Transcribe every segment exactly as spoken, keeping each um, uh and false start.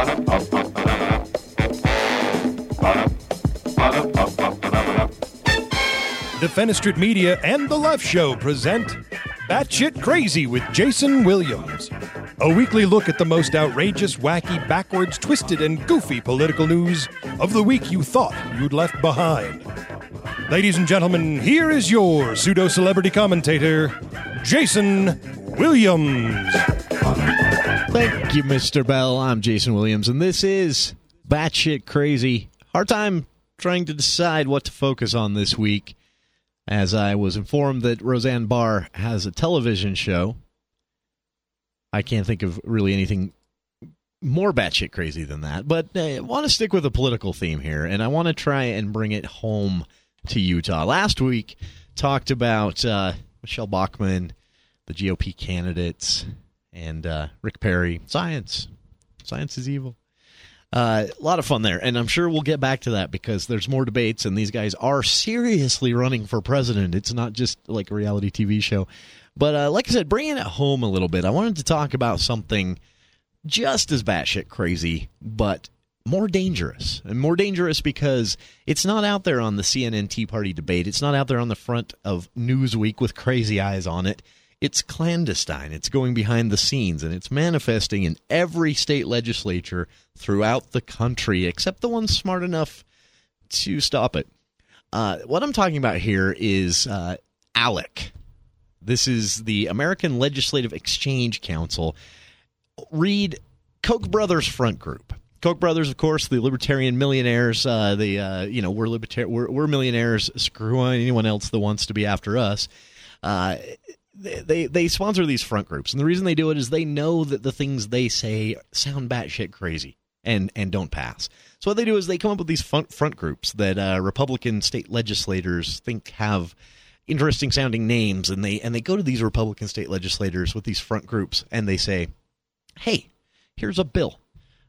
Defenestrate Media and The Left Show present Batshit Crazy with Jason Williams. A weekly look at the most outrageous, wacky, backwards, twisted, and goofy political news of the week you thought you'd left behind. Ladies and gentlemen, here is your pseudo-celebrity commentator, Jason Williams. Thank you, Mister Bell. I'm Jason Williams, and this is Batshit Crazy. Hard time trying to decide what to focus on this week, as I was informed that Roseanne Barr has a television show. I can't think of really anything more batshit crazy than that, but I want to stick with a political theme here, and I want to try and bring it home to Utah. Last week, talked about uh, Michelle Bachmann, the G O P candidates, and uh, Rick Perry. Science. Science is evil. Uh, a lot of fun there, and I'm sure we'll get back to that because there's more debates, and these guys are seriously running for president. It's not just like a reality T V show. But uh, like I said, bringing it home a little bit, I wanted to talk about something just as batshit crazy, but more dangerous. And more dangerous because it's not out there on the C N N Tea Party debate. It's not out there on the front of Newsweek with crazy eyes on it. It's clandestine. It's going behind the scenes, and it's manifesting in every state legislature throughout the country, except the ones smart enough to stop it. Uh, what I'm talking about here is uh, ALEC. This is the American Legislative Exchange Council. Read Koch brothers front group. Koch brothers, of course, the libertarian millionaires. Uh, the uh, you know we're libertar- we're, we're millionaires. Screw anyone else that wants to be after us. Uh, they, they they sponsor these front groups, and the reason they do it is they know that the things they say sound batshit crazy and and don't pass. So what they do is they come up with these front front groups that uh, Republican state legislators think have interesting sounding names, and they and they go to these Republican state legislators with these front groups, and they say, hey, here's a bill.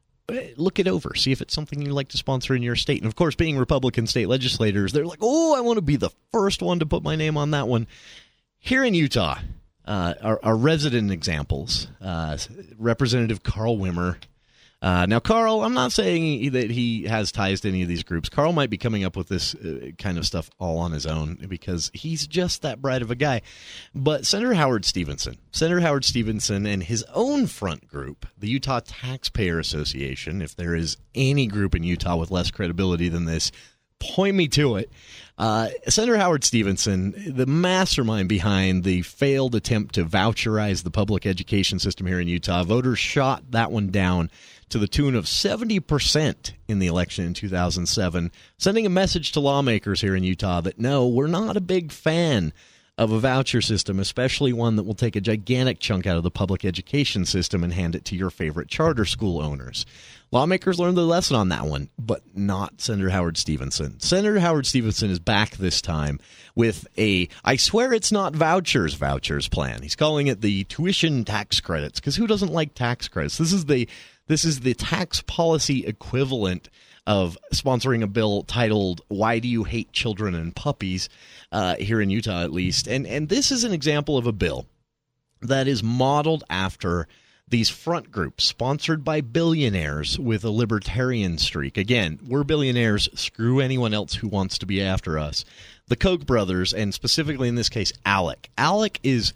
Look it over. See if it's something you'd like to sponsor in your state. And, of course, being Republican state legislators, they're like, oh, I want to be the first one to put my name on that one. Here in Utah, uh, our, our resident examples, uh, Representative Carl Wimmer. Uh, now, Carl, I'm not saying that he has ties to any of these groups. Carl might be coming up with this uh, kind of stuff all on his own because he's just that bright of a guy. But Senator Howard Stevenson, Senator Howard Stevenson and his own front group, the Utah Taxpayer Association, if there is any group in Utah with less credibility than this, point me to it. Uh, Senator Howard Stevenson, the mastermind behind the failed attempt to voucherize the public education system here in Utah, voters shot that one down to the tune of seventy percent in the election in two thousand seven, sending a message to lawmakers here in Utah that, no, we're not a big fan of a voucher system, especially one that will take a gigantic chunk out of the public education system and hand it to your favorite charter school owners. Lawmakers learned the lesson on that one, but not Senator Howard Stevenson. Senator Howard Stevenson is back this time with a, I swear it's not vouchers, vouchers plan. He's calling it the tuition tax credits, because who doesn't like tax credits? This is the This is the tax policy equivalent of sponsoring a bill titled "Why Do You Hate Children and Puppies?" Uh, here in Utah, at least. And and this is an example of a bill that is modeled after these front groups sponsored by billionaires with a libertarian streak. Again, we're billionaires. Screw anyone else who wants to be after us. The Koch brothers, and specifically in this case, ALEC. ALEC is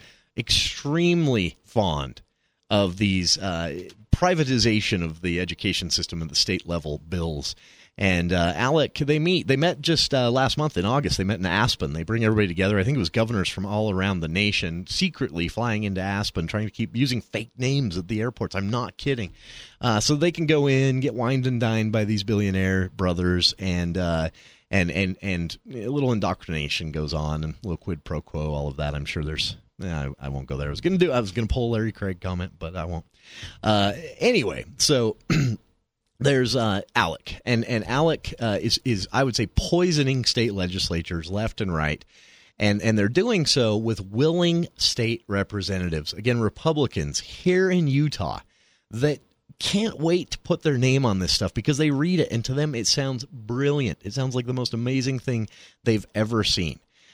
extremely fond of these uh, privatization of the education system at the state level bills. And uh, ALEC, they meet. They met just uh, last month in August. They met in Aspen. They bring everybody together. I think it was governors from all around the nation secretly flying into Aspen, trying to keep using fake names at the airports. I'm not kidding. Uh, so they can go in, get wined and dined by these billionaire brothers, and uh, and and and a little indoctrination goes on, and a little quid pro quo, all of that. I'm sure there's. I, I won't go there. I was going to do. I was going to pull a Larry Craig comment, but I won't. Uh, anyway, so there's uh, ALEC, and and ALEC uh, is is I would say poisoning state legislatures left and right, and and they're doing so with willing state representatives. Again, Republicans here in Utah that can't wait to put their name on this stuff because they read it, and to them it sounds brilliant. It sounds like the most amazing thing they've ever seen.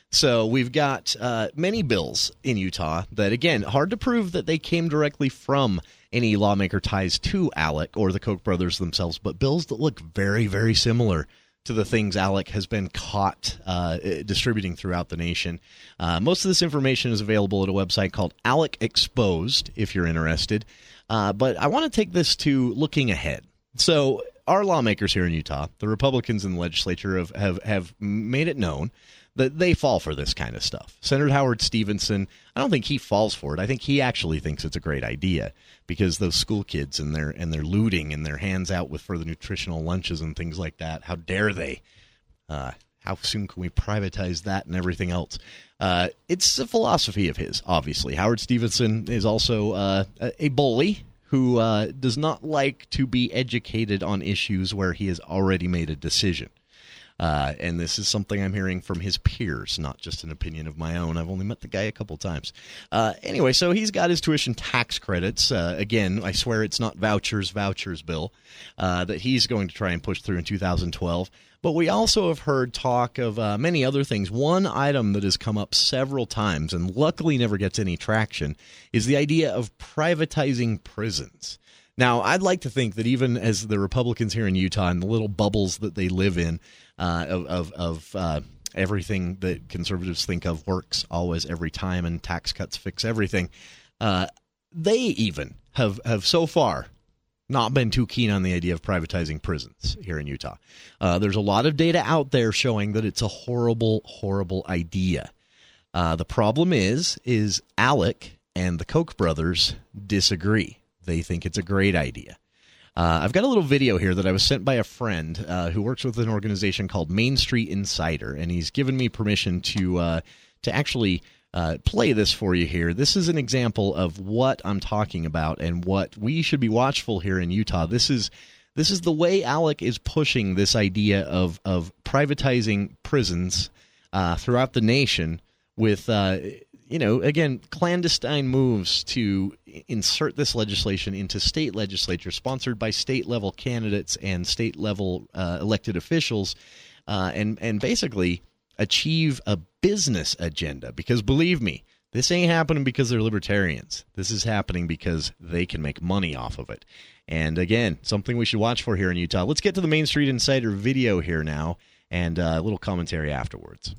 So we've got uh, many bills in Utah that, again, hard to prove that they came directly from any lawmaker ties to ALEC or the Koch brothers themselves, but bills that look very, very similar to the things ALEC has been caught uh, distributing throughout the nation. Uh, most of this information is available at a website called ALEC Exposed, if you're interested. Uh, but I want to take this to looking ahead. So our lawmakers here in Utah, the Republicans in the legislature, have, have, have made it known that they fall for this kind of stuff. Senator Howard Stevenson, I don't think he falls for it. I think he actually thinks it's a great idea because those school kids and their and their looting and their hands out with for the nutritional lunches and things like that. How dare they? Uh, how soon can we privatize that and everything else? Uh, it's a philosophy of his, obviously. Howard Stevenson is also uh, a bully who uh, does not like to be educated on issues where he has already made a decision. Uh, and this is something I'm hearing from his peers, not just an opinion of my own. I've only met the guy a couple times. Uh, anyway, so he's got his tuition tax credits. Uh, again, I swear it's not vouchers, vouchers bill uh, that he's going to try and push through in two thousand twelve. But we also have heard talk of uh, many other things. One item that has come up several times and luckily never gets any traction is the idea of privatizing prisons. Now, I'd like to think that even as the Republicans here in Utah and the little bubbles that they live in uh, of, of, of uh, everything that conservatives think of works always every time and tax cuts fix everything, uh, they even have, have so far not been too keen on the idea of privatizing prisons here in Utah. Uh, there's a lot of data out there showing that it's a horrible, horrible idea. Uh, the problem is, is ALEC and the Koch brothers disagree. They think it's a great idea. Uh, I've got a little video here that I was sent by a friend uh, who works with an organization called Main Street Insider, and he's given me permission to uh, to actually uh, play this for you here. This is an example of what I'm talking about and what we should be watchful here in Utah. This is this is the way ALEC is pushing this idea of of privatizing prisons uh, throughout the nation with. Uh, You know, again, clandestine moves to insert this legislation into state legislature sponsored by state-level candidates and state-level uh, elected officials uh, and, and basically achieve a business agenda. Because believe me, this ain't happening because they're libertarians. This is happening because they can make money off of it. And again, something we should watch for here in Utah. Let's get to the Main Street Insider video here now and uh, a little commentary afterwards.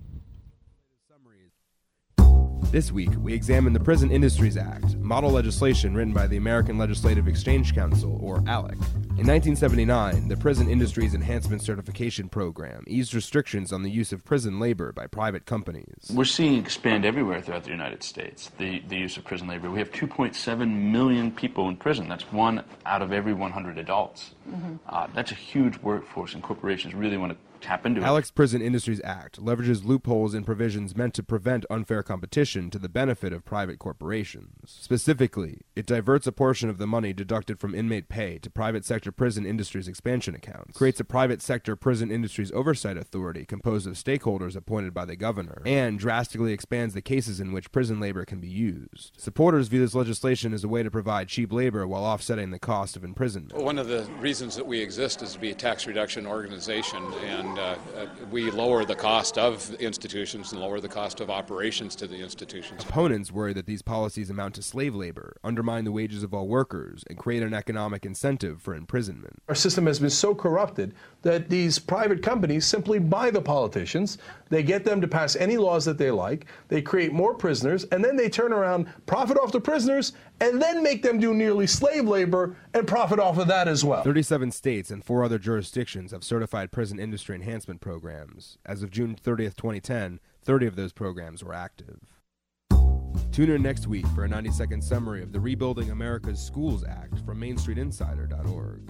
This week, we examine the Prison Industries Act, model legislation written by the American Legislative Exchange Council, or ALEC. In nineteen seventy-nine, the Prison Industries Enhancement Certification Program eased restrictions on the use of prison labor by private companies. We're seeing it expand everywhere throughout the United States, the, the use of prison labor. We have two point seven million people in prison. That's one out of every one hundred adults. Mm-hmm. Uh, that's a huge workforce, and corporations really want to tap into it. ALEC's Prison Industries Act leverages loopholes in provisions meant to prevent unfair competition to the benefit of private corporations. Specifically, it diverts a portion of the money deducted from inmate pay to private sector prison industries expansion accounts, creates a private sector prison industries oversight authority composed of stakeholders appointed by the governor, and drastically expands the cases in which prison labor can be used. Supporters view this legislation as a way to provide cheap labor while offsetting the cost of imprisonment. Well, one of the reasons that we exist is to be a tax reduction organization, and And uh, uh, we lower the cost of institutions and lower the cost of operations to the institutions. Opponents worry that these policies amount to slave labor, undermine the wages of all workers, and create an economic incentive for imprisonment. Our system has been so corrupted that these private companies simply buy the politicians. They get them to pass any laws that they like. They create more prisoners, and then they turn around, profit off the prisoners, and then make them do nearly slave labor and profit off of that as well. thirty-seven states and four other jurisdictions have certified prison industry enhancement programs. As of June thirtieth, twenty ten, thirty of those programs were active. Tune in next week for a ninety-second summary of the Rebuilding America's Schools Act from Main Street Insider dot org.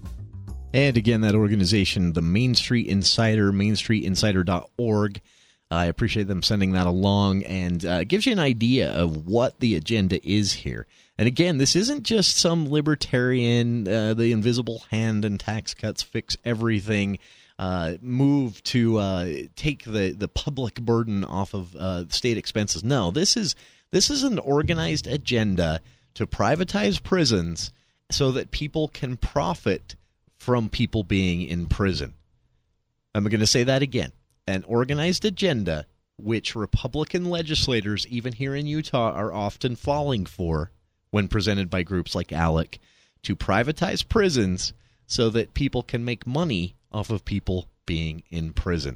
And again, that organization, the Main Street Insider, Main Street Insider dot org. I appreciate them sending that along, and uh, gives you an idea of what the agenda is here. And again, this isn't just some libertarian, uh, the invisible hand and tax cuts fix everything uh, move to uh, take the, the public burden off of uh, state expenses. No, this is this is an organized agenda to privatize prisons so that people can profit from people being in prison. I'm going to say that again. An organized agenda which Republican legislators, even here in Utah, are often falling for when presented by groups like ALEC, to privatize prisons so that people can make money off of people being in prison.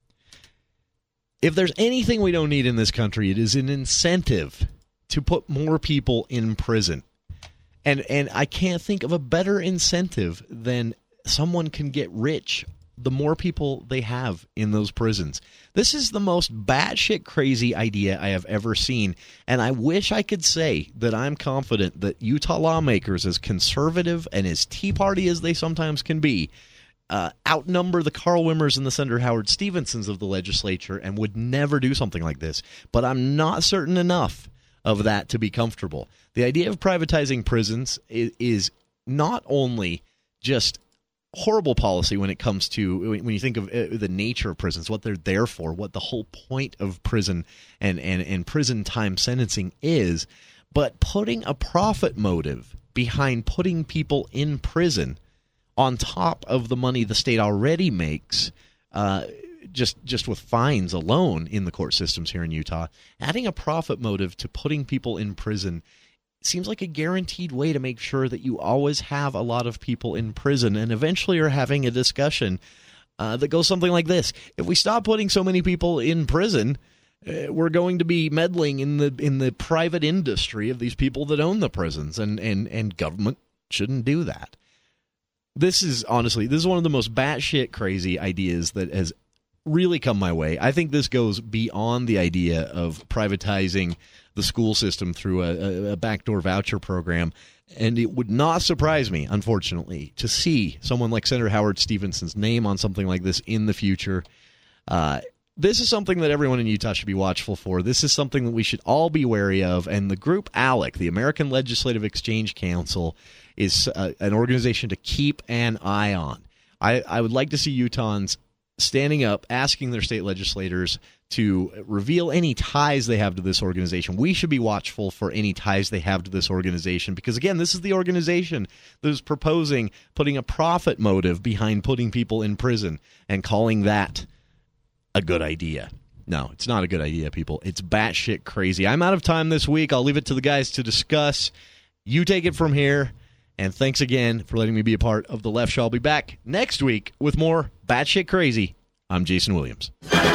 If there's anything we don't need in this country, it is an incentive to put more people in prison. And and I can't think of a better incentive than someone can get rich the more people they have in those prisons. This is the most batshit crazy idea I have ever seen, and I wish I could say that I'm confident that Utah lawmakers, as conservative and as Tea Party as they sometimes can be, uh, outnumber the Carl Wimmers and the Senator Howard Stevensons of the legislature and would never do something like this. But I'm not certain enough of that to be comfortable. The idea of privatizing prisons is, is not only just horrible policy when it comes to, when you think of the nature of prisons, what they're there for, what the whole point of prison and, and, and prison time sentencing is, but putting a profit motive behind putting people in prison on top of the money the state already makes, uh, just just with fines alone in the court systems here in Utah, adding a profit motive to putting people in prison seems like a guaranteed way to make sure that you always have a lot of people in prison, and eventually are having a discussion uh, that goes something like this. If we stop putting so many people in prison, uh, we're going to be meddling in the in the private industry of these people that own the prisons, and, and, and government shouldn't do that. This is, honestly, this is one of the most batshit crazy ideas that has really come my way. I think this goes beyond the idea of privatizing the school system through a, a backdoor voucher program, and it would not surprise me, unfortunately, to see someone like Senator Howard Stevenson's name on something like this in the future. Uh, this is something that everyone in Utah should be watchful for. This is something that we should all be wary of, and the group ALEC, the American Legislative Exchange Council, is uh, an organization to keep an eye on. I, I would like to see Utahns standing up, asking their state legislators to reveal any ties they have to this organization. We should be watchful for any ties they have to this organization, because, again, this is the organization that is proposing putting a profit motive behind putting people in prison and calling that a good idea. No, it's not a good idea, people. It's batshit crazy. I'm out of time this week. I'll leave it to the guys to discuss. You take it from here. And thanks again for letting me be a part of The Left Show. I'll be back next week with more batshit crazy. I'm Jason Williams.